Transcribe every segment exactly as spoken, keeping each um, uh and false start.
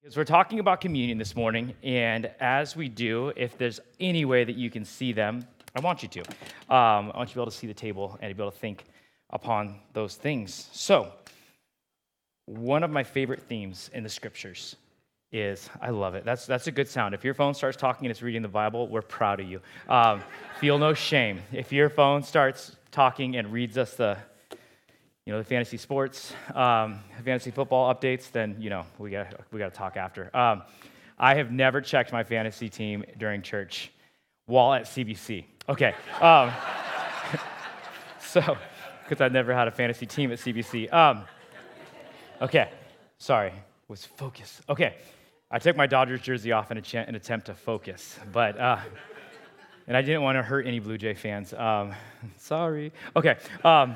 Because we're talking about communion this morning, and as we do, if there's any way that you can see them, I want you to. Um, I want you to be able to see the table and to be able to think upon those things. So, one of my favorite themes in the scriptures is, I love it. That's that's a good sound. If your phone starts talking and it's reading the Bible, we're proud of you. Um, feel no shame. If your phone starts talking and reads us the You know, the fantasy sports, um, fantasy football updates, then, you know, we got we got to talk after. Um, I have never checked my fantasy team during church while at C B C. Okay. Um, so, because I've never had a fantasy team at C B C. Um, okay. Sorry. Was focus. Okay. I took my Dodgers jersey off in a ch- an attempt to focus, but, uh, and I didn't want to hurt any Blue Jay fans. Um, sorry. Okay. Um,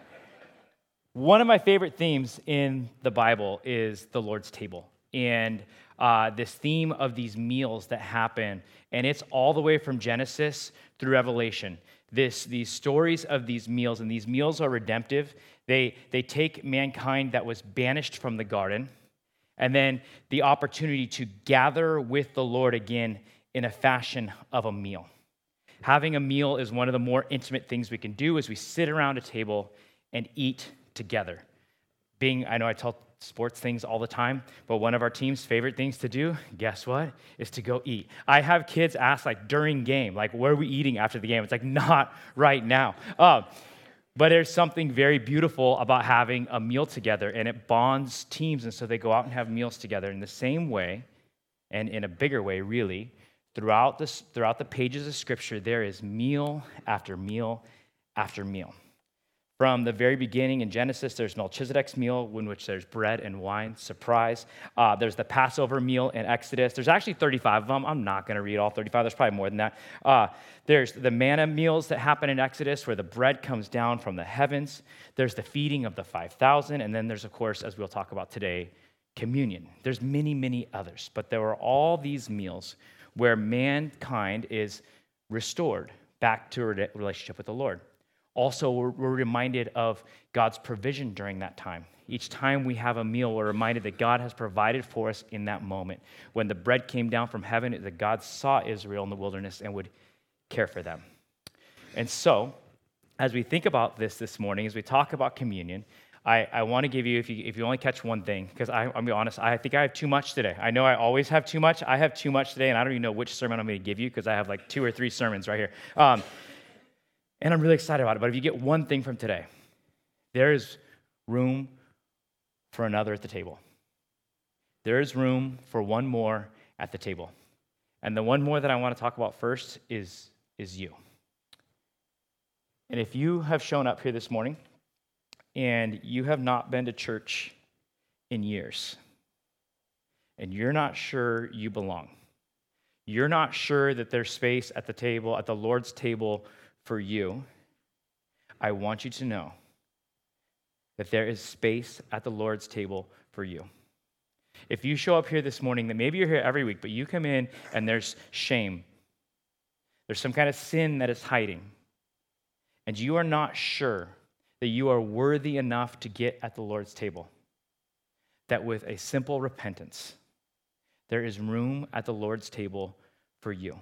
One of my favorite themes in the Bible is the Lord's table, and uh, this theme of these meals that happen, and it's all the way from Genesis through Revelation. This, these stories of these meals, and these meals are redemptive. They, they take mankind that was banished from the garden, and then the opportunity to gather with the Lord again in a fashion of a meal. Having a meal is one of the more intimate things we can do as we sit around a table and eat together. Being, I know I tell sports things all the time, but one of our team's favorite things to do, guess what, is to go eat. I have kids ask, like, during game, like, what are we eating after the game? It's like, not right now. Uh, but there's something very beautiful about having a meal together, and it bonds teams, and so they go out and have meals together in the same way, and in a bigger way, really. Throughout this, throughout the pages of Scripture, there is meal after meal after meal. From the very beginning in Genesis, there's Melchizedek's meal, in which there's bread and wine, surprise. Uh, there's the Passover meal in Exodus. There's actually thirty-five of them. I'm not going to read all thirty-five. There's probably more than that. Uh, there's the manna meals that happen in Exodus, where the bread comes down from the heavens. There's the feeding of the five thousand. And then there's, of course, as we'll talk about today, communion. There's many, many others. But there are all these meals where mankind is restored back to a relationship with the Lord. Also, we're, we're reminded of God's provision during that time. Each time we have a meal, we're reminded that God has provided for us in that moment. When the bread came down from heaven, that God saw Israel in the wilderness and would care for them. And so, as we think about this this morning, as we talk about communion, I, I want to give you, if you if you only catch one thing, because I'm going to be honest, I think I have too much today. I know I always have too much. I have too much today, and I don't even know which sermon I'm going to give you, because I have like two or three sermons right here. Um, And I'm really excited about it. But if you get one thing from today, there is room for another at the table. There is room for one more at the table. And the one more that I want to talk about first is, is you. And if you have shown up here this morning and you have not been to church in years, and you're not sure you belong, you're not sure that there's space at the table, at the Lord's table, for you, I want you to know that there is space at the Lord's table for you. If you show up here this morning, then maybe you're here every week, but you come in and there's shame. There's some kind of sin that is hiding. And you are not sure that you are worthy enough to get at the Lord's table. That with a simple repentance, there is room at the Lord's table for you.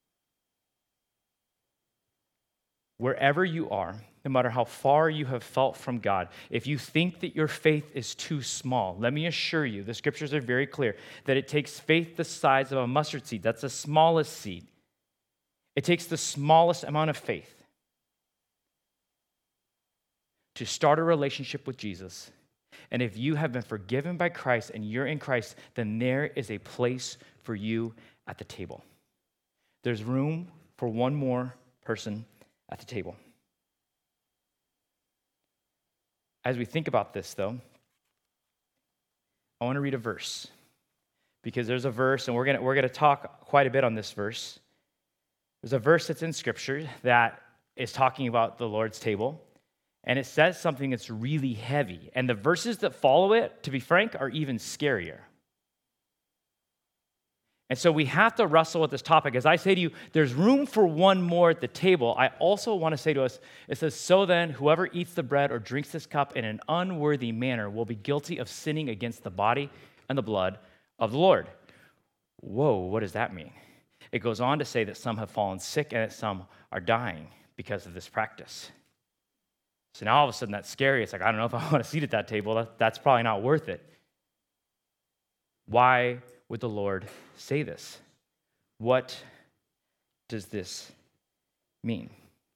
Wherever you are, no matter how far you have felt from God, if you think that your faith is too small, let me assure you, the scriptures are very clear, that it takes faith the size of a mustard seed. That's the smallest seed. It takes the smallest amount of faith to start a relationship with Jesus. And if you have been forgiven by Christ and you're in Christ, then there is a place for you at the table. There's room for one more person at the table. As we think about this, though, I want to read a verse, because there's a verse, and we're going to we're going to talk quite a bit on this verse. There's a verse that's in Scripture that is talking about the Lord's table, and it says something that's really heavy. And the verses that follow it, to be frank, are even scarier. And so we have to wrestle with this topic. As I say to you, there's room for one more at the table. I also want to say to us, it says, so then, whoever eats the bread or drinks this cup in an unworthy manner will be guilty of sinning against the body and the blood of the Lord. Whoa, what does that mean? It goes on to say that some have fallen sick and that some are dying because of this practice. So now all of a sudden that's scary. It's like, I don't know if I want a seat at that table. That, that's probably not worth it. Why would the Lord say this? What does this mean?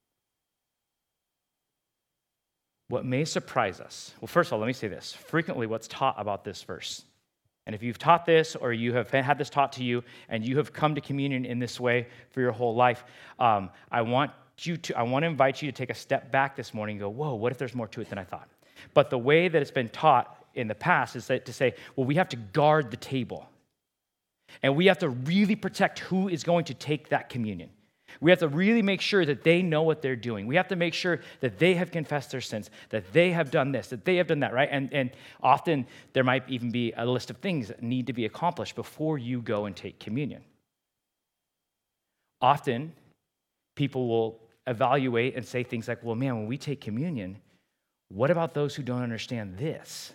What may surprise us, well, first of all, let me say this. Frequently, what's taught about this verse, and if you've taught this or you have had this taught to you and you have come to communion in this way for your whole life, um, I want you to, I want to invite you to take a step back this morning and go, whoa, what if there's more to it than I thought? But the way that it's been taught in the past is that to say, well, we have to guard the table. And we have to really protect who is going to take that communion. We have to really make sure that they know what they're doing. We have to make sure that they have confessed their sins, that they have done this, that they have done that, right? And, and often there might even be a list of things that need to be accomplished before you go and take communion. Often people will evaluate and say things like, well, man, when we take communion, what about those who don't understand this?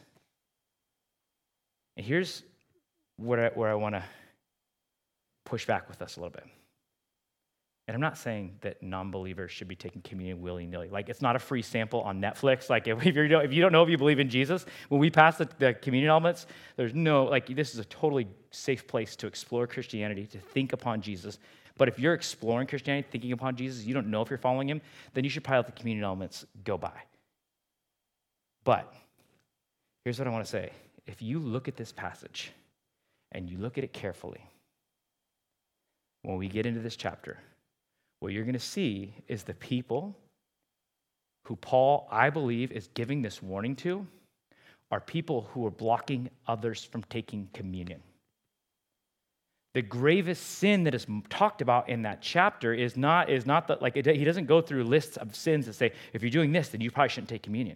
And here's where I, where I want to push back with us a little bit. And I'm not saying that non-believers should be taking communion willy-nilly. Like, it's not a free sample on Netflix. Like, if, if, you don't, if you don't know if you believe in Jesus, when we pass the, the communion elements, there's no, like, this is a totally safe place to explore Christianity, to think upon Jesus. But if you're exploring Christianity, thinking upon Jesus, you don't know if you're following him, then you should probably let the communion elements go by. But here's what I want to say. If you look at this passage and you look at it carefully, when we get into this chapter, what you're going to see is the people who Paul, I believe, is giving this warning to are people who are blocking others from taking communion. The gravest sin that is talked about in that chapter is not, is not that, like, it, he doesn't go through lists of sins that say, if you're doing this, then you probably shouldn't take communion.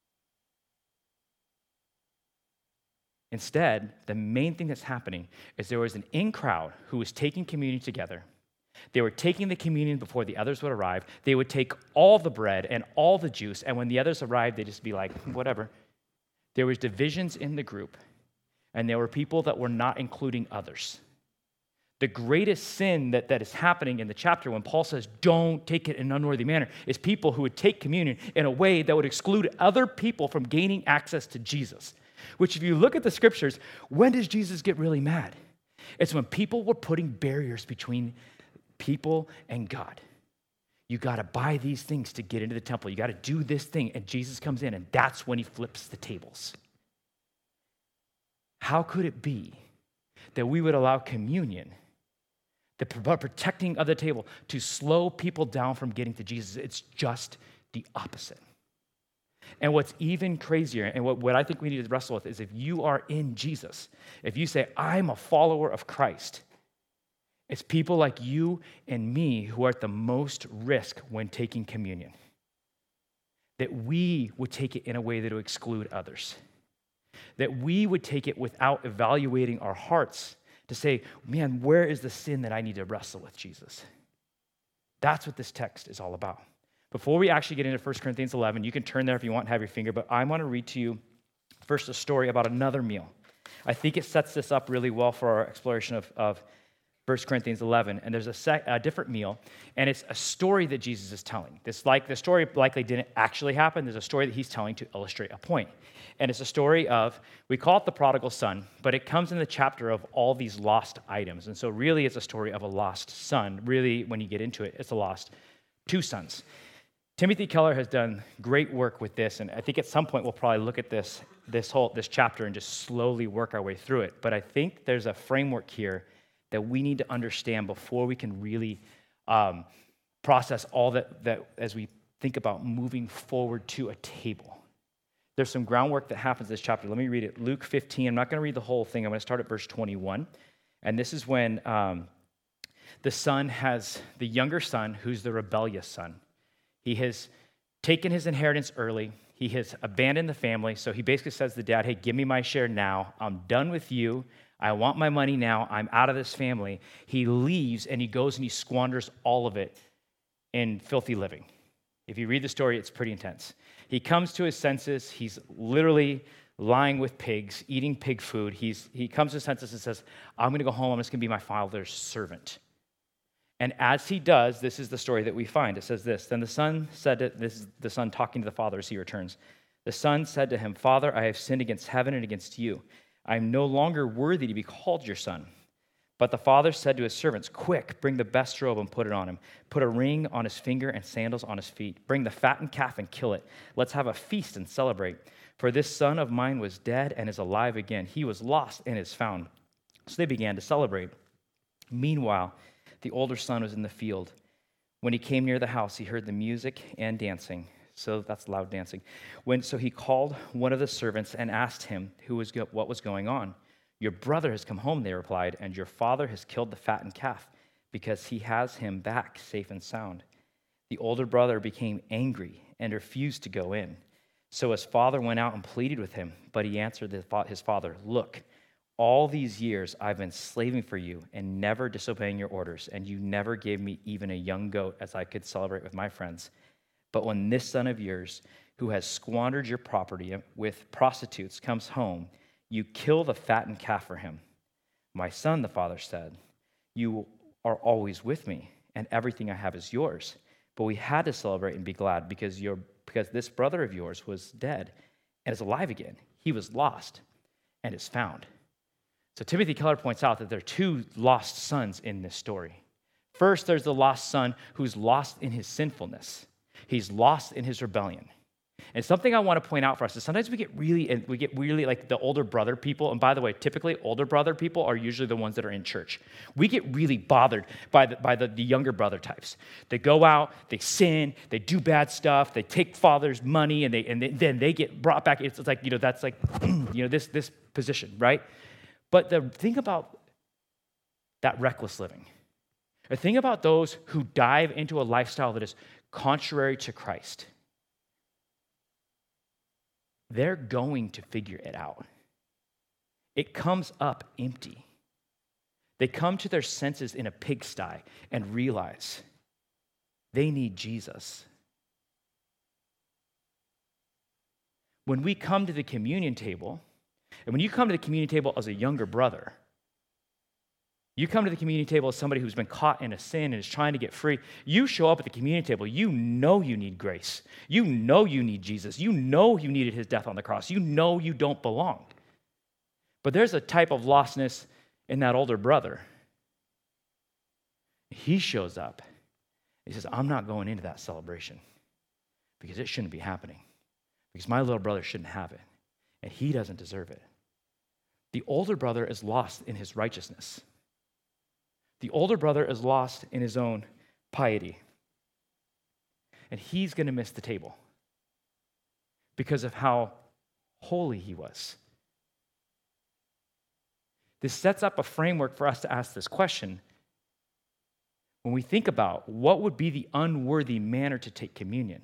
Instead, the main thing that's happening is there was an in crowd who was taking communion together. They were taking the communion before the others would arrive. They would take all the bread and all the juice, and when the others arrived, they'd just be like, whatever. There was divisions in the group, and there were people that were not including others. The greatest sin that, that is happening in the chapter when Paul says, don't take it in an unworthy manner, is people who would take communion in a way that would exclude other people from gaining access to Jesus. Which, if you look at the scriptures, when does Jesus get really mad? It's when people were putting barriers between people and God. You got to buy these things to get into the temple. You got to do this thing. And Jesus comes in, and that's when he flips the tables. How could it be that we would allow communion, the protecting of the table, to slow people down from getting to Jesus? It's just the opposite. And what's even crazier, and what, what I think we need to wrestle with, is if you are in Jesus, if you say, I'm a follower of Christ, it's people like you and me who are at the most risk when taking communion. That we would take it in a way that would exclude others. That we would take it without evaluating our hearts to say, man, where is the sin that I need to wrestle with Jesus? That's what this text is all about. Before we actually get into First Corinthians eleven, you can turn there if you want and have your finger, but I want to read to you first a story about another meal. I think it sets this up really well for our exploration of, of First Corinthians eleven, and there's a, sec, a different meal, and it's a story that Jesus is telling. This like the story likely didn't actually happen. There's a story that he's telling to illustrate a point, and it's a story of, we call it the prodigal son, but it comes in the chapter of all these lost items, and so really it's a story of a lost son. Really, when you get into it, it's a lost two sons. Timothy Keller has done great work with this, and I think at some point we'll probably look at this this whole this chapter and just slowly work our way through it. But I think there's a framework here that we need to understand before we can really um, process all that, that as we think about moving forward to a table. There's some groundwork that happens in this chapter. Let me read it. Luke fifteen. I'm not going to read the whole thing. I'm going to start at verse twenty-one. And this is when um, the son has the younger son, who's the rebellious son. He has taken his inheritance early. He has abandoned the family. So he basically says to the dad, hey, give me my share now. I'm done with you. I want my money now. I'm out of this family. He leaves and he goes and he squanders all of it in filthy living. If you read the story, it's pretty intense. He comes to his senses. He's literally lying with pigs, eating pig food. He's, he comes to his senses and says, I'm going to go home. I'm just going to be my father's servant. And as he does, this is the story that we find. It says this, then the son said, to, this is the son talking to the father as he returns. The son said to him, Father, I have sinned against heaven and against you. I am no longer worthy to be called your son. But the father said to his servants, quick, bring the best robe and put it on him. Put a ring on his finger and sandals on his feet. Bring the fattened calf and kill it. Let's have a feast and celebrate. For this son of mine was dead and is alive again. He was lost and is found. So they began to celebrate. Meanwhile, the older son was in the field. When he came near the house, he heard the music and dancing. So that's loud dancing. When so he called one of the servants and asked him who was go- what was going on. Your brother has come home, they replied, and your father has killed the fattened calf because he has him back safe and sound. The older brother became angry and refused to go in. So his father went out and pleaded with him, but he answered his father, look, all these years I've been slaving for you and never disobeying your orders, and you never gave me even a young goat as I could celebrate with my friends. But when this son of yours, who has squandered your property with prostitutes, comes home, you kill the fattened calf for him. My son, the father said, you are always with me, and everything I have is yours. But we had to celebrate and be glad because your because this brother of yours was dead and is alive again. He was lost and is found. So Timothy Keller points out that there are two lost sons in this story. First, there's the lost son who's lost in his sinfulness. He's lost in his rebellion. And something I want to point out for us is sometimes we get really, and we get really like the older brother people. And by the way, typically older brother people are usually the ones that are in church. We get really bothered by the, by the, the younger brother types. They go out, they sin, they do bad stuff, they take father's money, and they and they, then they get brought back. It's like, you know, that's like, you know, this this position, right? But the thing about that reckless living, the thing about those who dive into a lifestyle that is contrary to Christ, they're going to figure it out. It comes up empty. They come to their senses in a pigsty and realize they need Jesus. When we come to the communion table, and when you come to the communion table as a younger brother, you come to the communion table as somebody who's been caught in a sin and is trying to get free. You show up at the communion table. You know you need grace. You know you need Jesus. You know you needed his death on the cross. You know you don't belong. But there's a type of lostness in that older brother. He shows up. He says, I'm not going into that celebration because it shouldn't be happening, because my little brother shouldn't have it, and he doesn't deserve it. The older brother is lost in his righteousness. The older brother is lost in his own piety. And he's going to miss the table because of how holy he was. This sets up a framework for us to ask this question. When we think about what would be the unworthy manner to take communion,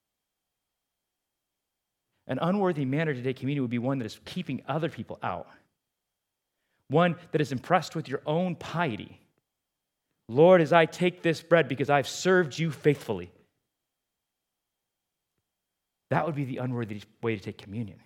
an unworthy manner to take communion would be one that is keeping other people out, one that is impressed with your own piety. Lord, as I take this bread because I've served you faithfully. That would be the unworthy way to take communion.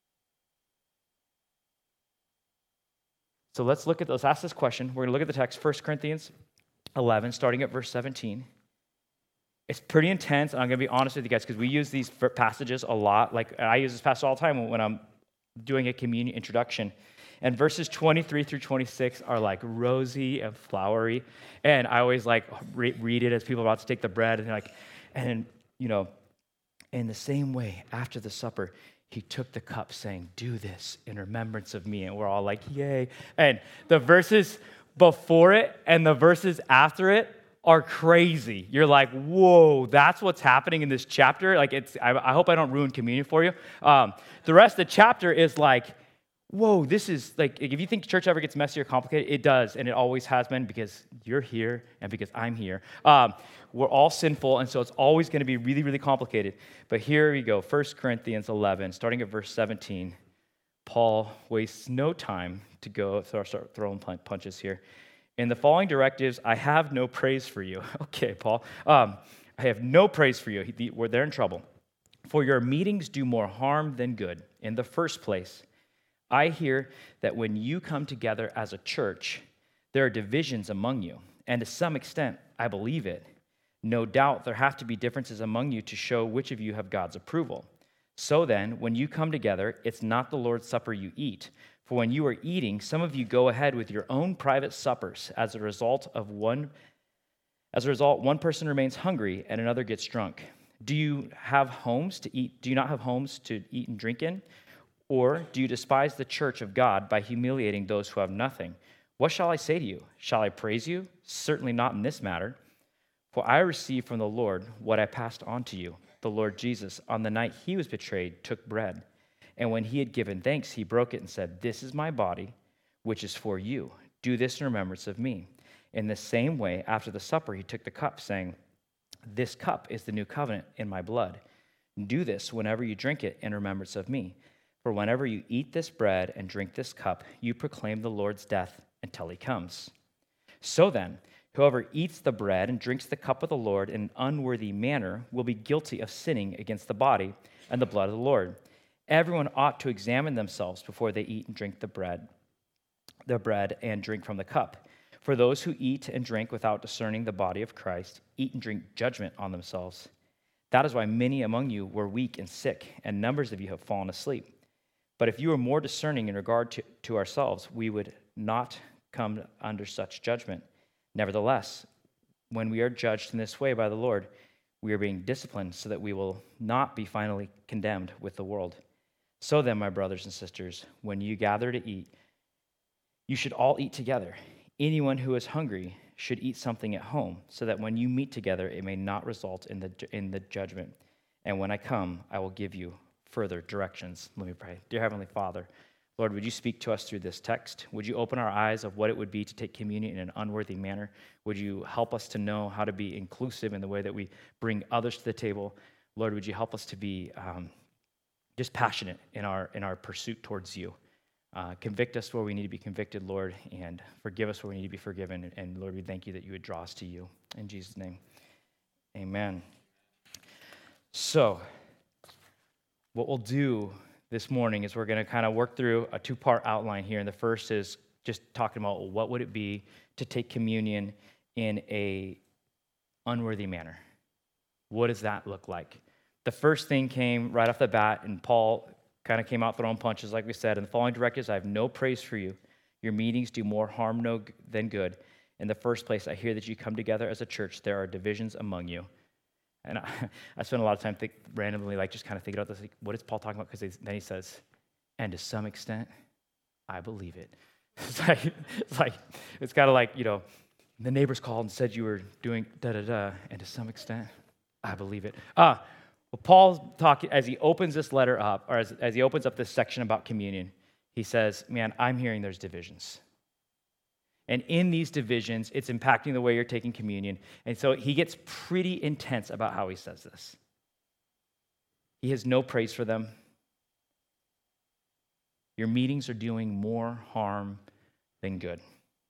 So let's look at, let's ask this question. We're going to look at the text, First Corinthians eleven, starting at verse seventeen. It's pretty intense, and I'm going to be honest with you guys, because we use these passages a lot. Like, I use this passage all the time when I'm doing a communion introduction. And verses twenty-three through twenty-six are like rosy and flowery. And I always like re- read it as people are about to take the bread. And like, and you know, in the same way, after the supper, he took the cup saying, do this in remembrance of me. And we're all like, yay. And the verses before it and the verses after it are crazy. You're like, whoa, that's what's happening in this chapter. Like, it's, I, I hope I don't ruin communion for you. Um, the rest of the chapter is like, whoa, this is like, if you think church ever gets messy or complicated, it does, and it always has been, because you're here and because I'm here. Um, we're all sinful, and so it's always going to be really, really complicated. But here we go, First Corinthians eleven, starting at verse seventeen. Paul wastes no time to go start throwing punches here. In the following directives, I have no praise for you. Okay, Paul. Um, I have no praise for you. We're there in trouble. For your meetings do more harm than good. In the first place, I hear that when you come together as a church, there are divisions among you, and to some extent, I believe it. No doubt there have to be differences among you to show which of you have God's approval. So then, when you come together, it's not the Lord's Supper you eat. For when you are eating, some of you go ahead with your own private suppers. As a result of one, as a result, one person remains hungry and another gets drunk. Do you have homes to eat? Do you not have homes to eat and drink in? Or do you despise the church of God by humiliating those who have nothing? What shall I say to you? Shall I praise you? Certainly not in this matter. For I received from the Lord what I passed on to you. The Lord Jesus, on the night he was betrayed, took bread. And when he had given thanks, he broke it and said, "This is my body, which is for you. Do this in remembrance of me." In the same way, after the supper, he took the cup, saying, "This cup is the new covenant in my blood. Do this whenever you drink it in remembrance of me. For whenever you eat this bread and drink this cup, you proclaim the Lord's death until he comes. So then, whoever eats the bread and drinks the cup of the Lord in an unworthy manner will be guilty of sinning against the body and the blood of the Lord. Everyone ought to examine themselves before they eat and drink the bread, the bread and drink from the cup. For those who eat and drink without discerning the body of Christ eat and drink judgment on themselves. That is why many among you were weak and sick, and numbers of you have fallen asleep. But if you were more discerning in regard to, to ourselves, we would not come under such judgment. Nevertheless, when we are judged in this way by the Lord, we are being disciplined so that we will not be finally condemned with the world. So then, my brothers and sisters, when you gather to eat, you should all eat together. Anyone who is hungry should eat something at home, so that when you meet together, it may not result in the in the judgment. And when I come, I will give you further directions. Let me pray. Dear Heavenly Father, Lord, would you speak to us through this text? Would you open our eyes of what it would be to take communion in an unworthy manner? Would you help us to know how to be inclusive in the way that we bring others to the table? Lord, would you help us to be um, just passionate in our in our pursuit towards you? Uh, convict us where we need to be convicted, Lord, and forgive us where we need to be forgiven. And, and Lord, we thank you that you would draw us to you. In Jesus' name, amen. So, what we'll do this morning is we're going to kind of work through a two-part outline here. And the first is just talking about what would it be to take communion in a unworthy manner. What does that look like? The first thing came right off the bat, and Paul kind of came out throwing punches, like we said. In the following directives, I have no praise for you. Your meetings do more harm no than good. In the first place, I hear that you come together as a church. There are divisions among you. And I, I spent a lot of time think, randomly, like just kind of thinking about this. Like, what is Paul talking about? Because then he says, and to some extent, I believe it. It's like, it's like, it's kind of like, you know, the neighbors called and said you were doing da-da-da, and to some extent, I believe it. Ah, well, Paul's talking, as he opens this letter up, or as, as he opens up this section about communion, he says, man, I'm hearing there's divisions. And in these divisions, it's impacting the way you're taking communion. And so he gets pretty intense about how he says this. He has no praise for them. Your meetings are doing more harm than good.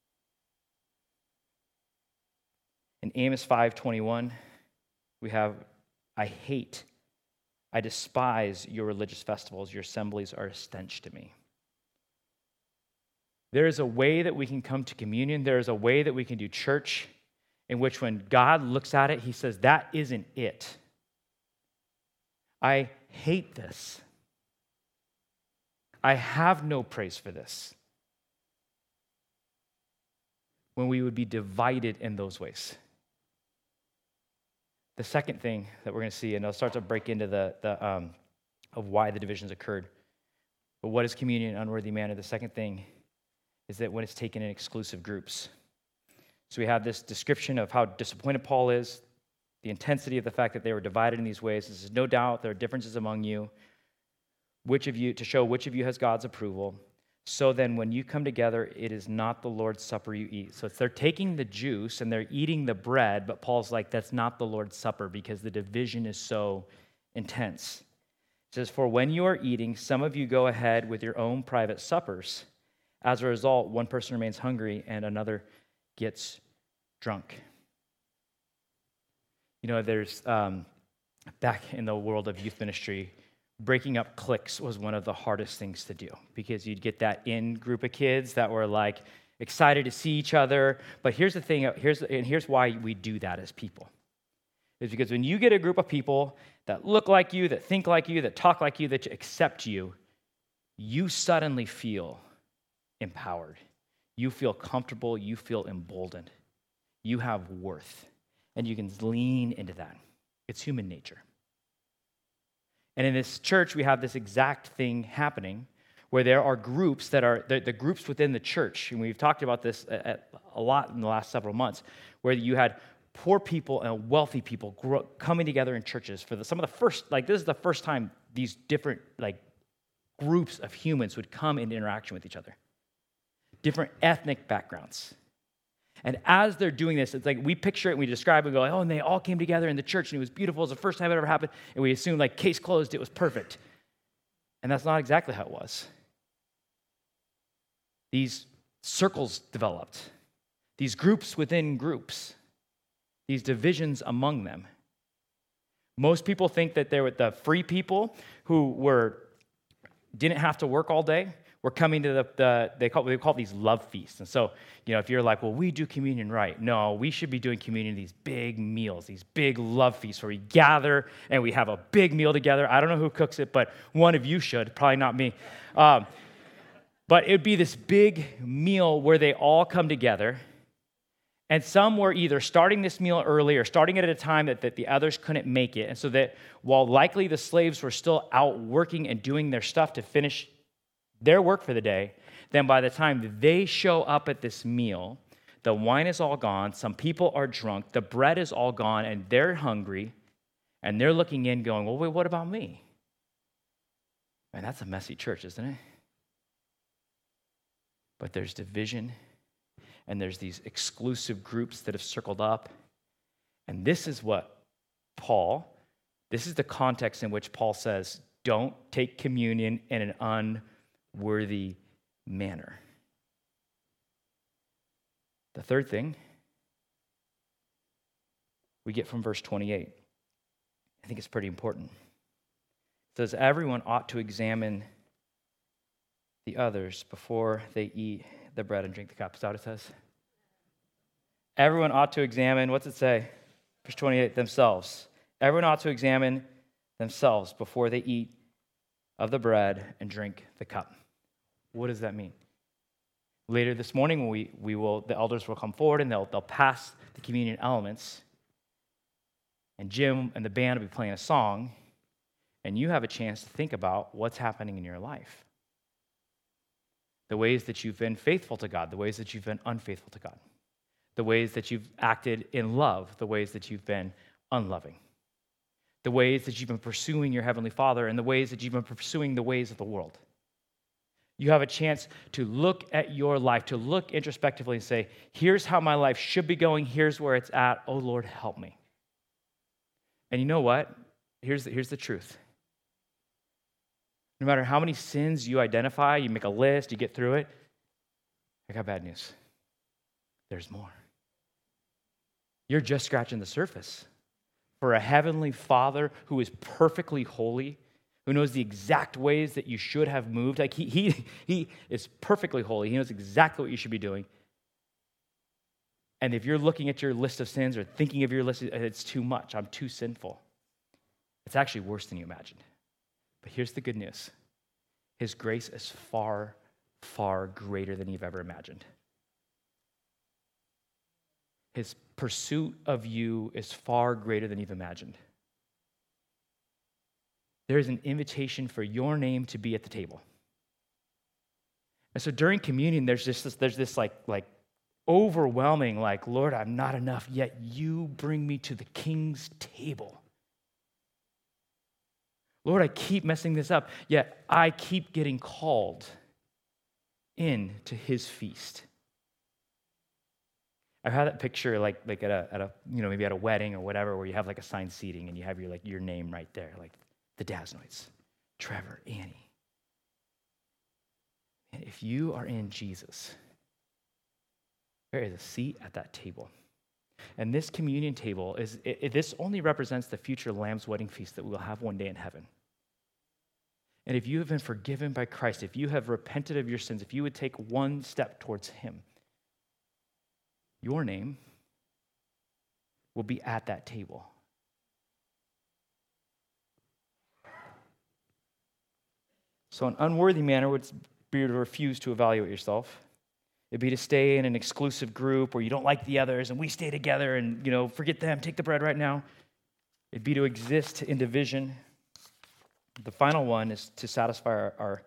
In Amos five twenty-one, we have, I hate, I despise your religious festivals. Your assemblies are a stench to me. There is a way that we can come to communion. There is a way that we can do church in which when God looks at it, he says, that isn't it. I hate this. I have no praise for this. When we would be divided in those ways. The second thing that we're going to see, and I'll start to break into the, the um, of why the divisions occurred. But what is communion in an unworthy manner? The second thing is that when it's taken in exclusive groups. So we have this description of how disappointed Paul is, the intensity of the fact that they were divided in these ways. This is no doubt there are differences among you, which of you, to show which of you has God's approval. So then when you come together, it is not the Lord's Supper you eat. So it's, they're taking the juice and they're eating the bread, but Paul's like, that's not the Lord's Supper because the division is so intense. It says, for when you are eating, some of you go ahead with your own private suppers. As a result, one person remains hungry and another gets drunk. You know, there's, um, back in the world of youth ministry, breaking up cliques was one of the hardest things to do because you'd get that in group of kids that were like excited to see each other. But here's the thing, here's and here's why we do that as people. Is because when you get a group of people that look like you, that think like you, that talk like you, that accept you, you suddenly feel empowered. You feel comfortable, you feel emboldened. You have worth, and you can lean into that. It's human nature. And in this church, we have this exact thing happening where there are groups that are, the, the groups within the church, and we've talked about this a, a lot in the last several months, where you had poor people and wealthy people grow, coming together in churches for the, some of the first, like this is the first time these different like groups of humans would come into interaction with each other. Different ethnic backgrounds. And as they're doing this, it's like we picture it and we describe it and go, oh, and they all came together in the church and it was beautiful. It was the first time it ever happened. And we assume like case closed, it was perfect. And that's not exactly how it was. These circles developed. These groups within groups. These divisions among them. Most people think that they were the free people who were didn't have to work all day. We're coming to the, the they call they call these love feasts. And so, you know, if you're like, well, we do communion right. No, we should be doing communion, these big meals, these big love feasts where we gather and we have a big meal together. I don't know who cooks it, but one of you should, probably not me. Um, but it would be this big meal where they all come together. And some were either starting this meal early or starting it at a time that, that the others couldn't make it. And so that while likely the slaves were still out working and doing their stuff to finish their work for the day, then by the time they show up at this meal, the wine is all gone, some people are drunk, the bread is all gone, and they're hungry, and they're looking in going, well, wait, what about me? Man, that's a messy church, isn't it? But there's division, and there's these exclusive groups that have circled up, and this is what Paul, this is the context in which Paul says, don't take communion in an un worthy manner. The third thing we get from verse twenty-eight, I think it's pretty important. It says, everyone ought to examine the others before they eat the bread and drink the cup. Is that what it says? Everyone ought to examine, what's it say? Verse twenty-eight, themselves. Everyone ought to examine themselves before they eat of the bread and drink the cup. What does that mean? Later this morning, we, we will the elders will come forward and they'll, they'll pass the communion elements. And Jim and the band will be playing a song. And you have a chance to think about what's happening in your life. The ways that you've been faithful to God, the ways that you've been unfaithful to God. The ways that you've acted in love, the ways that you've been unloving. The ways that you've been pursuing your Heavenly Father and the ways that you've been pursuing the ways of the world. You have a chance to look at your life, to look introspectively and say, here's how my life should be going, here's where it's at, oh Lord, help me. And you know what? Here's the, here's the truth. No matter how many sins you identify, you make a list, you get through it, I got bad news. There's more. You're just scratching the surface. For a heavenly Father who is perfectly holy, who knows the exact ways that you should have moved. Like he, he, he is perfectly holy. He knows exactly what you should be doing. And if you're looking at your list of sins or thinking of your list, it's too much. I'm too sinful. It's actually worse than you imagined. But here's the good news. His grace is far, far greater than you've ever imagined. His pursuit of you is far greater than you've imagined. There is an invitation for your name to be at the table. And so during communion, there's just this, there's this like, like overwhelming, like, Lord, I'm not enough, yet you bring me to the King's table. Lord, I keep messing this up, yet I keep getting called in to his feast. I've had that picture like, like at a, at a, you know, maybe at a wedding or whatever, where you have like assigned seating and you have your like your name right there, like the Dasnoids, Trevor, Annie. And if you are in Jesus, there is a seat at that table. And this communion table, is it, it, this only represents the future Lamb's wedding feast that we will have one day in heaven. And if you have been forgiven by Christ, if you have repented of your sins, if you would take one step towards him, your name will be at that table. So an unworthy manner would be to refuse to evaluate yourself. It'd be to stay in an exclusive group where you don't like the others and we stay together and, you know, forget them, take the bread right now. It'd be to exist in division. The final one is to satisfy our, our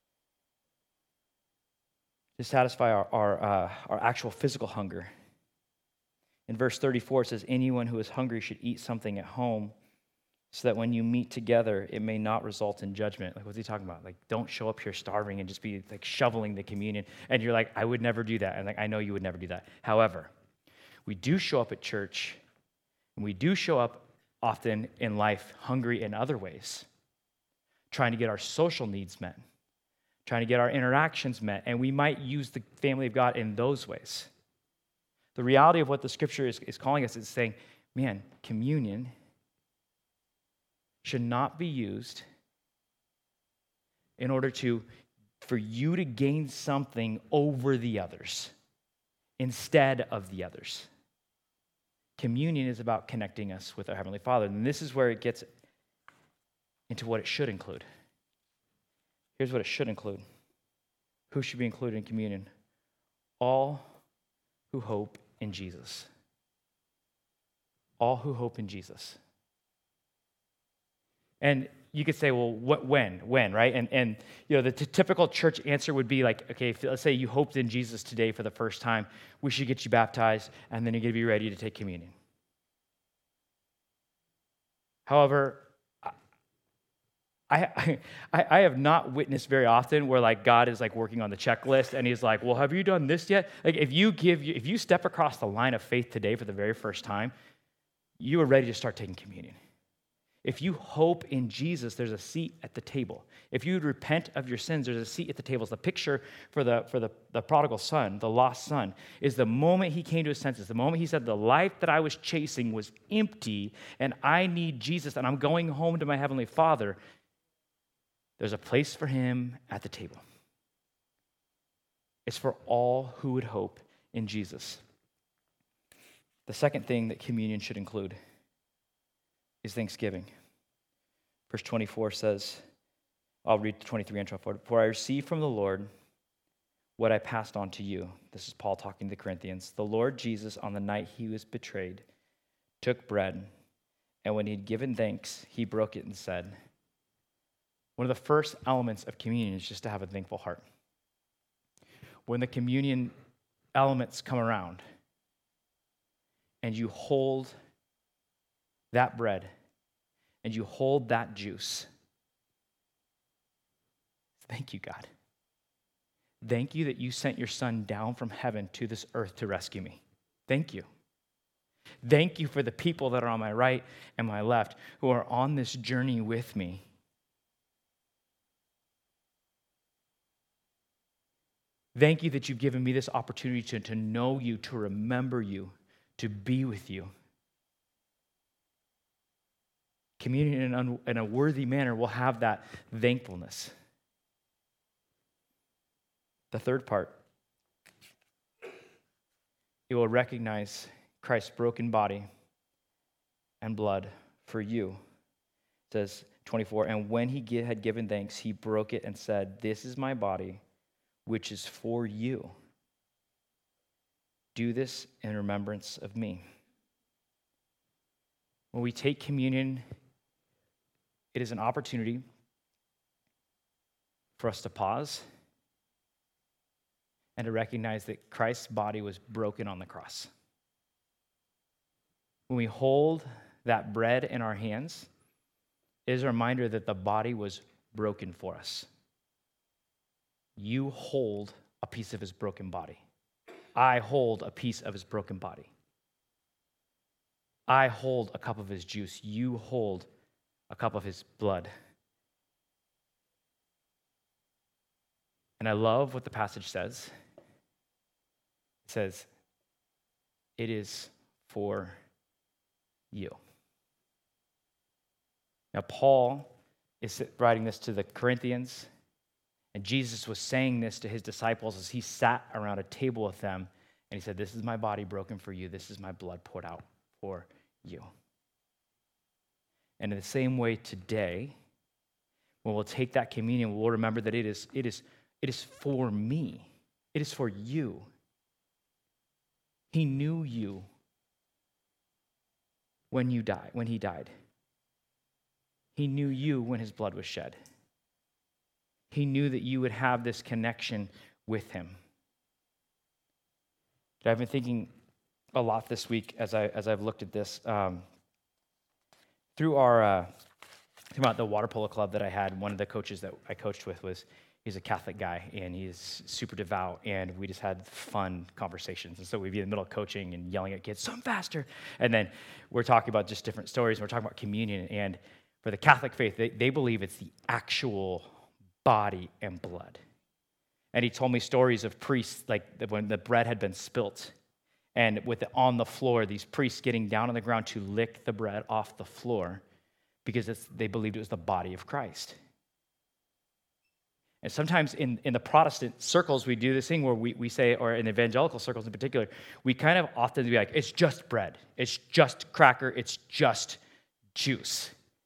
to satisfy our our, uh, our actual physical hunger. In verse thirty-four, it says, anyone who is hungry should eat something at home so that when you meet together, it may not result in judgment. Like, what's he talking about? Like, don't show up here starving and just be like shoveling the communion. And you're like, I would never do that. And like, I know you would never do that. However, we do show up at church, and we do show up often in life hungry in other ways, trying to get our social needs met, trying to get our interactions met, and we might use the family of God in those ways. The reality of what the scripture is, is calling us is saying, man, communion should not be used in order to, for you to gain something over the others instead of the others. Communion is about connecting us with our Heavenly Father, and this is where it gets into what it should include. Here's what it should include. Who should be included in communion? All who hope in Jesus. All who hope in Jesus. And you could say, well, what, when? When, right? And, and you know, the t- typical church answer would be like, okay, if, let's say you hoped in Jesus today for the first time, we should get you baptized, and then you're going to be ready to take communion. However, I, I I have not witnessed very often where like God is like working on the checklist and he's like, well, have you done this yet? Like if you give, if you step across the line of faith today for the very first time, you are ready to start taking communion. If you hope in Jesus, there's a seat at the table. If you repent of your sins, there's a seat at the table. So the picture for the for the, the prodigal son, the lost son, is the moment he came to his senses, the moment he said, the life that I was chasing was empty and I need Jesus and I'm going home to my Heavenly Father. There's a place for him at the table. It's for all who would hope in Jesus. The second thing that communion should include is thanksgiving. Verse twenty-four says, I'll read twenty-three and twenty-four. For I received from the Lord what I passed on to you. This is Paul talking to the Corinthians. The Lord Jesus, on the night he was betrayed, took bread, and when he had given thanks, he broke it and said, one of the first elements of communion is just to have a thankful heart. When the communion elements come around and you hold that bread and you hold that juice, thank you, God. Thank you that you sent your son down from heaven to this earth to rescue me. Thank you. Thank you for the people that are on my right and my left who are on this journey with me. Thank you that you've given me this opportunity to, to know you, to remember you, to be with you. Communion in, un, in a worthy manner will have that thankfulness. The third part, it will recognize Christ's broken body and blood for you. It says twenty-four, and when he had given thanks, he broke it and said, this is my body, which is for you. Do this in remembrance of me. When we take communion, it is an opportunity for us to pause and to recognize that Christ's body was broken on the cross. When we hold that bread in our hands, it is a reminder that the body was broken for us. You hold a piece of his broken body. I hold a piece of his broken body. I hold a cup of his juice. You hold a cup of his blood. And I love what the passage says. It says, it is for you. Now, Paul is writing this to the Corinthians, and Jesus was saying this to his disciples as he sat around a table with them, and he said, this is my body broken for you. This is my blood poured out for you. And in the same way today, when we'll take that communion, we'll remember that it is, it is, it is for me. It is for you. He knew you when you died, when he died. He knew you when his blood was shed. He knew that you would have this connection with him. I've been thinking a lot this week as I as I've looked at this. Um, through our uh, throughout the water polo club that I had, one of the coaches that I coached with was he's a Catholic guy and he's super devout, and we just had fun conversations. And so we'd be in the middle of coaching and yelling at kids, "Swim faster!" And then we're talking about just different stories. And we're talking about communion, and for the Catholic faith, they, they believe it's the actual body and blood. And he told me stories of priests, like when the bread had been spilt, and with it on the floor, these priests getting down on the ground to lick the bread off the floor because it's, they believed it was the body of Christ. And sometimes in, in the Protestant circles, we do this thing where we, we say, or in evangelical circles in particular, we kind of often be like, it's just bread, it's just cracker, it's just juice.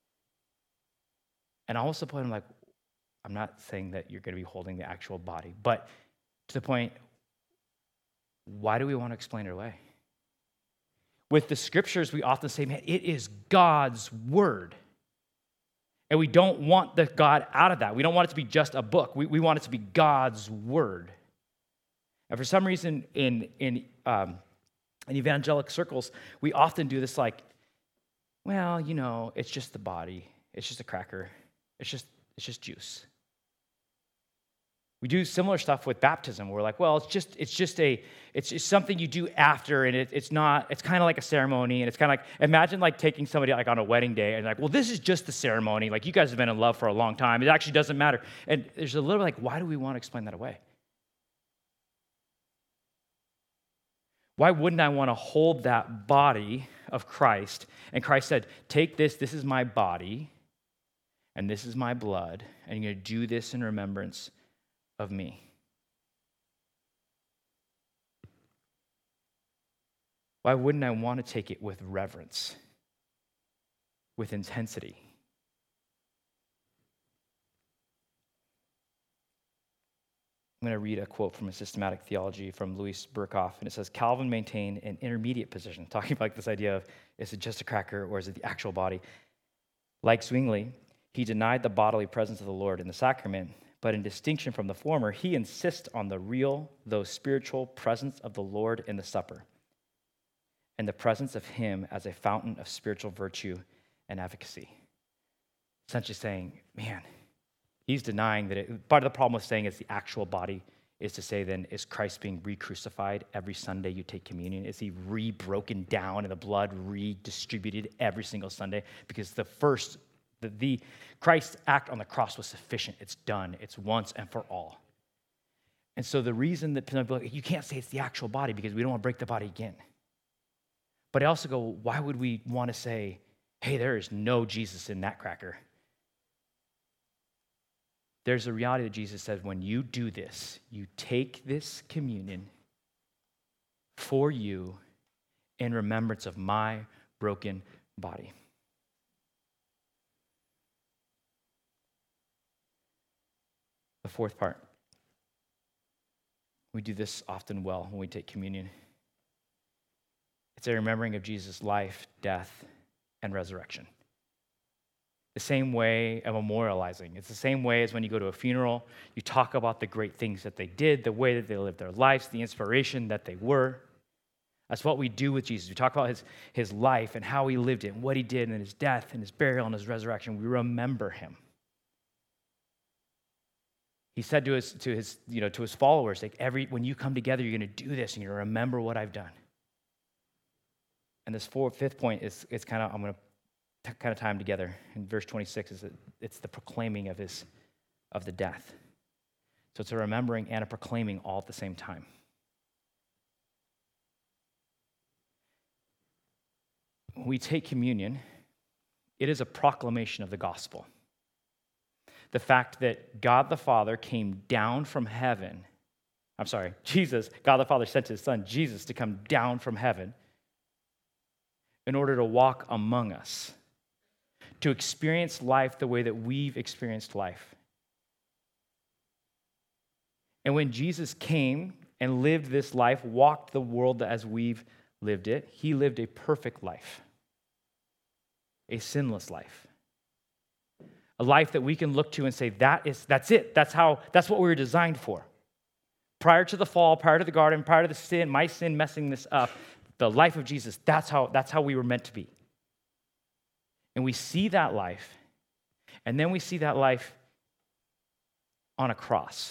And almost the point I'm like, I'm not saying that you're going to be holding the actual body, but to the point, why do we want to explain it away? With the scriptures, we often say, man, it is God's word. And we don't want the God out of that. We don't want it to be just a book. We, we want it to be God's word. And for some reason, in, in, um, in evangelical circles, we often do this like, well, you know, it's just the body. It's just a cracker. It's just, it's just juice. We do similar stuff with baptism. We're like, well, it's just it's just a it's just something you do after, and it, it's not. It's kind of like a ceremony, and it's kind of like imagine like taking somebody like on a wedding day and like, well, this is just the ceremony. Like you guys have been in love for a long time. It actually doesn't matter. And there's a little like, why do we want to explain that away? Why wouldn't I want to hold that body of Christ? And Christ said, take this. This is my body, and this is my blood, and you're going to do this in remembrance of me. Why wouldn't I want to take it with reverence, with intensity? I'm going to read a quote from a systematic theology from Louis Berkhoff, and it says, Calvin maintained an intermediate position, talking about like this idea of, is it just a cracker or is it the actual body? Like Zwingli, he denied the bodily presence of the Lord in the sacrament, but in distinction from the former, he insists on the real, though spiritual, presence of the Lord in the supper, and the presence of him as a fountain of spiritual virtue and efficacy. Essentially saying, man, he's denying that it, part of the problem with saying it's the actual body is to say then, is Christ being re-crucified every Sunday you take communion? Is he re-broken down and the blood redistributed every single Sunday? Because the first The, the Christ's act on the cross was sufficient. It's done. It's once and for all. And so the reason that people, you can't say it's the actual body because we don't want to break the body again. But I also go, why would we want to say, hey, there is no Jesus in that cracker? There's a reality that Jesus said, when you do this, you take this communion for you in remembrance of my broken body. The fourth part. We do this often well when we take communion. It's a remembering of Jesus' life, death, and resurrection. The same way of memorializing. It's the same way as when you go to a funeral, you talk about the great things that they did, the way that they lived their lives, the inspiration that they were. That's what we do with Jesus. We talk about his, his life and how he lived it, and what he did, and his death, and his burial, and his resurrection. We remember him. He said to his, to his, you know, to his followers, like every when you come together, you're going to do this, and you're going to remember what I've done. And this fourth, fifth point is, it's kind of I'm going to kind of tie them together. In verse twenty-six, is that it's the proclaiming of his, of the death. So it's a remembering and a proclaiming all at the same time. When we take communion, it is a proclamation of the gospel. the fact that God the Father came down from heaven. I'm sorry, Jesus, God the Father sent his son, Jesus, to come down from heaven in order to walk among us, to experience life the way that we've experienced life. And when Jesus came and lived this life, walked the world as we've lived it, he lived a perfect life, a sinless life, a life that we can look to and say, that is, that's it. That's how, that's what we were designed for. Prior to the fall, prior to the garden, prior to the sin, my sin messing this up, the life of Jesus, that's how, that's how we were meant to be. And we see that life, and then we see that life on a cross.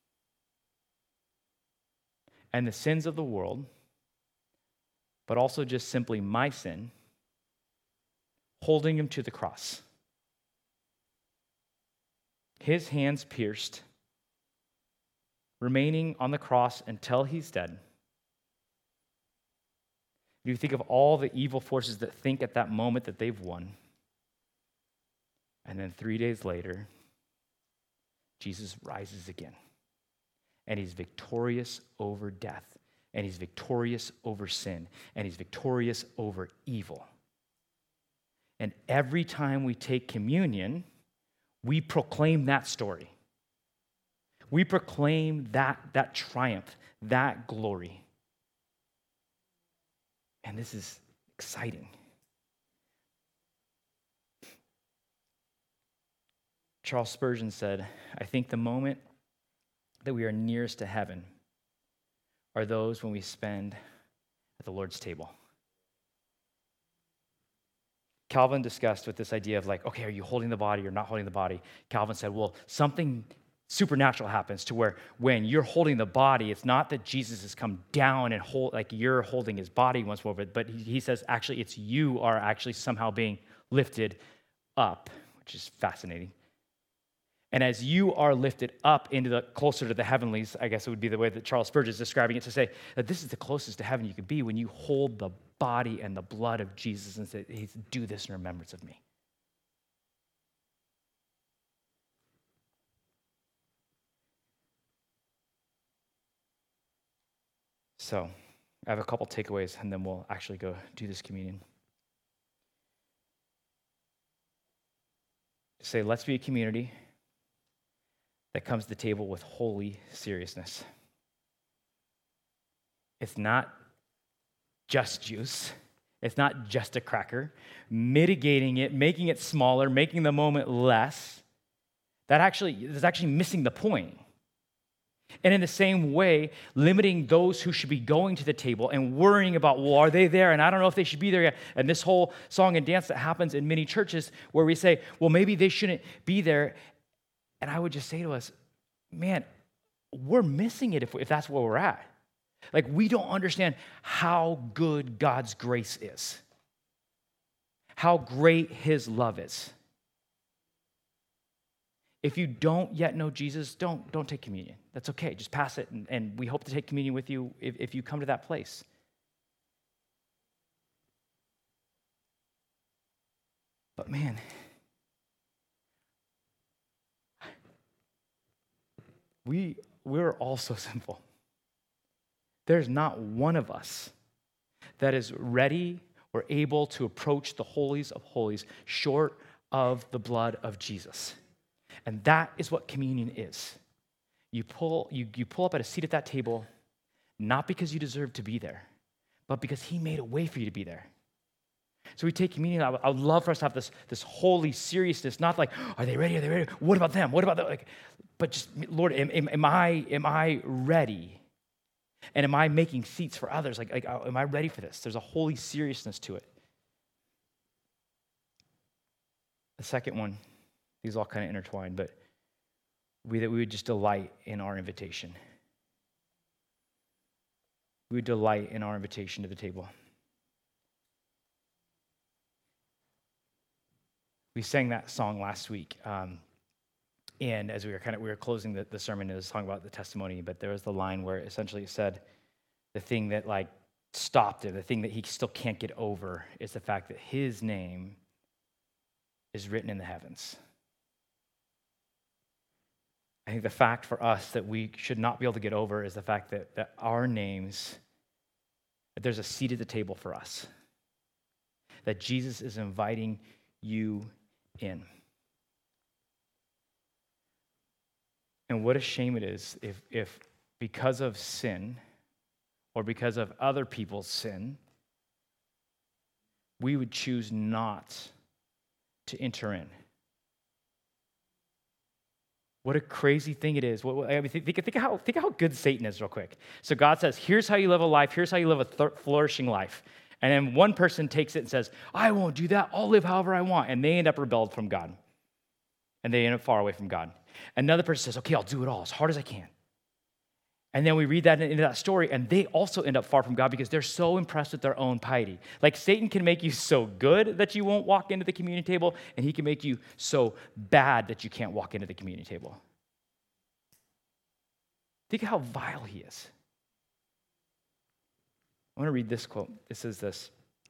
And the sins of the world, but also just simply my sin, holding him to the cross. His hands pierced, remaining on the cross until he's dead. You think of all the evil forces that think at that moment that they've won. And then three days later, Jesus rises again. And he's victorious over death. And he's victorious over sin. And he's victorious over evil. And every time we take communion, we proclaim that story. We proclaim that, that triumph, that glory. And this is exciting. Charles Spurgeon said, I think the moment that we are nearest to heaven are those when we spend at the Lord's table. Calvin discussed with this idea of like, okay, are you holding the body or not holding the body? Calvin said, well, something supernatural happens to where when you're holding the body, it's not that Jesus has come down and hold, like you're holding his body once more, but he, he says actually it's you are actually somehow being lifted up, which is fascinating. And as you are lifted up into the closer to the heavenlies, I guess it would be the way that Charles Spurgeon is describing it, to say that this is the closest to heaven you could be when you hold the body and the blood of Jesus and say, hey, do this in remembrance of me. So I have a couple takeaways, and then we'll actually go do this communion. Say, let's be a community that comes to the table with holy seriousness. It's not just juice. It's not just a cracker. Mitigating it, making it smaller, making the moment less, that actually is actually missing the point. And in the same way, limiting those who should be going to the table and worrying about, well, are they there? And I don't know if they should be there yet. And this whole song and dance that happens in many churches where we say, well, maybe they shouldn't be there. And I would just say to us, man, we're missing it if, if that's where we're at. Like, we don't understand how good God's grace is, how great his love is. If you don't yet know Jesus, don't, don't take communion. That's okay. Just pass it, and, and we hope to take communion with you if, if you come to that place. But man, we, we're all so sinful. There's not one of us that is ready or able to approach the holies of holies short of the blood of Jesus. And that is what communion is. You pull, you, you pull up at a seat at that table, not because you deserve to be there, but because he made a way for you to be there. So we take communion. I would, I would love for us to have this, this holy seriousness, not like, are they ready? Are they ready? What about them? What about them? Like, but just, Lord, am, am, am I am I ready? And am I making seats for others? Like, like, am I ready for this? There's a holy seriousness to it. The second one, these all kind of intertwined, but we that we would just delight in our invitation. We would delight in our invitation to the table. We sang that song last week, um, and as we were kind of we were closing the, the sermon, it was talking about the testimony, but there was the line where essentially it said the thing that like stopped it, the thing that he still can't get over is the fact that his name is written in the heavens. I think the fact for us that we should not be able to get over is the fact that, that our names, that there's a seat at the table for us, that Jesus is inviting you in. And what a shame it is if, if because of sin or because of other people's sin, we would choose not to enter in. What a crazy thing it is. What, I mean, think, think, how, think how good Satan is real quick. So God says, here's how you live a life. Here's how you live a th- flourishing life. And then one person takes it and says, I won't do that. I'll live however I want. And they end up rebelled from God. And they end up far away from God. Another person says, okay, I'll do it all as hard as I can. And then we read that into that story, and they also end up far from God because they're so impressed with their own piety. Like Satan can make you so good that you won't walk into the communion table, and he can make you so bad that you can't walk into the communion table. Think of how vile he is. I want to read this quote. It says this.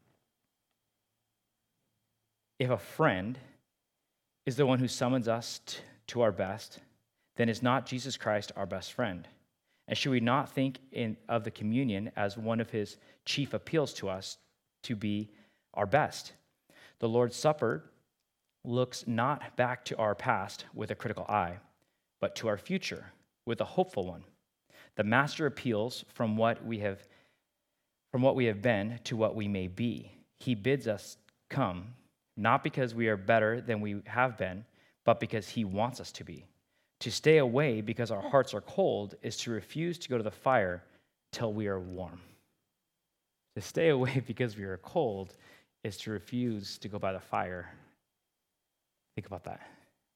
If a friend is the one who summons us t- to our best, then is not Jesus Christ our best friend? And should we not think in, of the communion as one of his chief appeals to us to be our best? The Lord's Supper looks not back to our past with a critical eye, but to our future with a hopeful one. The Master appeals from what we have, from what we have been to what we may be. He bids us come, not because we are better than we have been, but because he wants us to be. To stay away because our hearts are cold is to refuse to go to the fire till we are warm. To stay away because we are cold is to refuse to go by the fire. Think about that.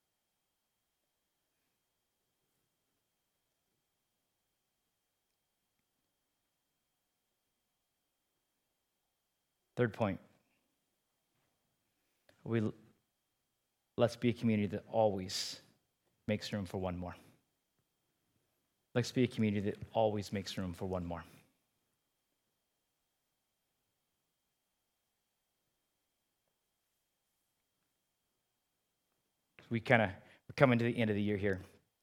Third point. We, let's be a community that always makes room for one more. Let's be a community that always makes room for one more. We kind of, we're coming to the end of the year here.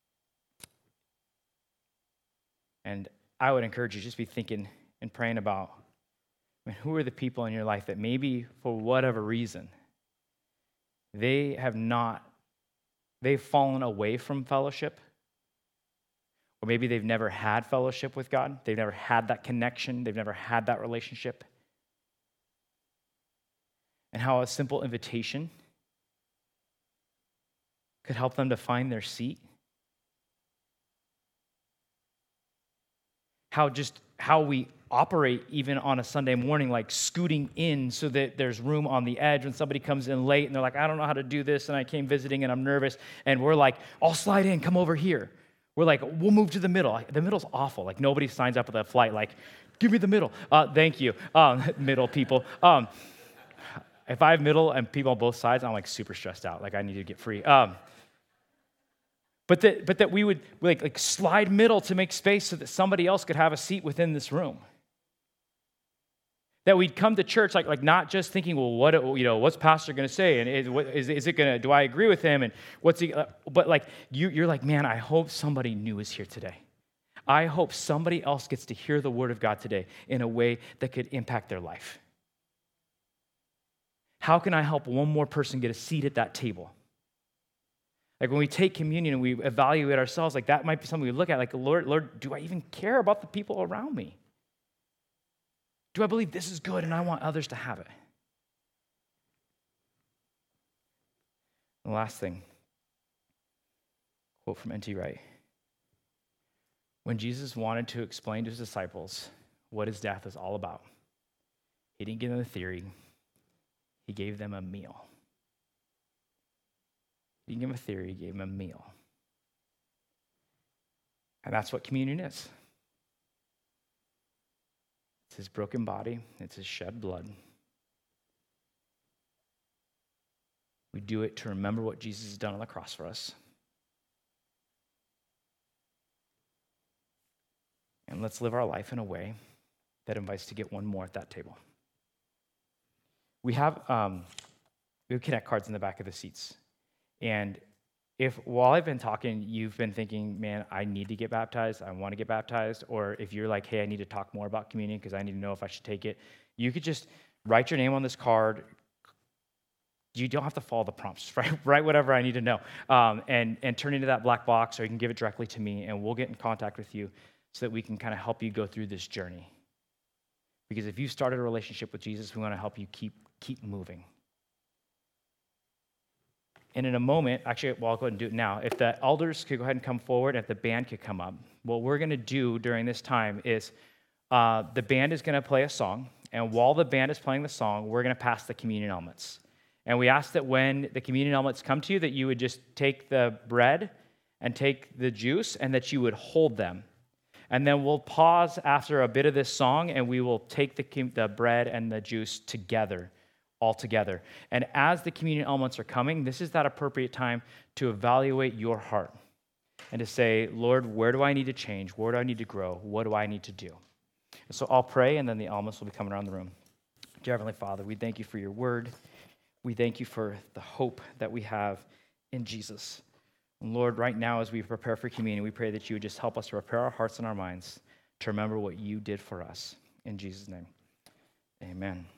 And I would encourage you just be thinking and praying about, I mean, who are the people in your life that maybe for whatever reason, they have not They've fallen away from fellowship, or maybe they've never had fellowship with God. They've never had that connection. They've never had that relationship. And how a simple invitation could help them to find their seat. How just how we operate even on a Sunday morning, like scooting in so that there's room on the edge when somebody comes in late and they're like, I don't know how to do this, and I came visiting and I'm nervous, and we're like, I'll slide in, come over here. We're like, we'll move to the middle. The middle's awful. Like nobody signs up with that flight like, give me the middle. Uh, thank you, um, middle people. Um, if I have middle and people on both sides, I'm like super stressed out. Like I need to get free. Um, But that, but that we would like, like slide middle to make space so that somebody else could have a seat within this room. That we'd come to church like, like not just thinking, well, what you know, what's pastor going to say, and is, what, is, is it going to? Do I agree with him? And what's he? Uh, but like you, you're like, man, I hope somebody new is here today. I hope somebody else gets to hear the word of God today in a way that could impact their life. How can I help one more person get a seat at that table? Like when we take communion and we evaluate ourselves, like that might be something we look at, like, Lord, Lord, do I even care about the people around me? Do I believe this is good and I want others to have it? And the last thing, quote from N T Wright. When Jesus wanted to explain to his disciples what his death is all about, he didn't give them a theory, he gave them a meal. He didn't give him a theory, he gave him a meal. And that's what communion is. It's his broken body, it's his shed blood. We do it to remember what Jesus has done on the cross for us. And let's live our life in a way that invites to get one more at that table. We have um, we have Connect cards in the back of the seats. And if while I've been talking, you've been thinking, man, I need to get baptized, I want to get baptized, or if you're like, hey, I need to talk more about communion because I need to know if I should take it, you could just write your name on this card. You don't have to follow the prompts, right? Write whatever I need to know, um, and, and turn into that black box, or you can give it directly to me, and we'll get in contact with you so that we can kind of help you go through this journey. Because if you started a relationship with Jesus, we want to help you keep, keep moving. And in a moment, actually, well, I'll go ahead and do it now. If the elders could go ahead and come forward, if the band could come up, what we're going to do during this time is uh, the band is going to play a song, and while the band is playing the song, we're going to pass the communion elements. And we ask that when the communion elements come to you, that you would just take the bread and take the juice, and that you would hold them. And then we'll pause after a bit of this song, and we will take the, the bread and the juice together. All together. And as the communion elements are coming, this is that appropriate time to evaluate your heart and to say, Lord, where do I need to change? Where do I need to grow? What do I need to do? And so I'll pray, and then the elements will be coming around the room. Dear Heavenly Father, we thank you for your word. We thank you for the hope that we have in Jesus. And Lord, right now as we prepare for communion, we pray that you would just help us to prepare our hearts and our minds to remember what you did for us. In Jesus' name, amen.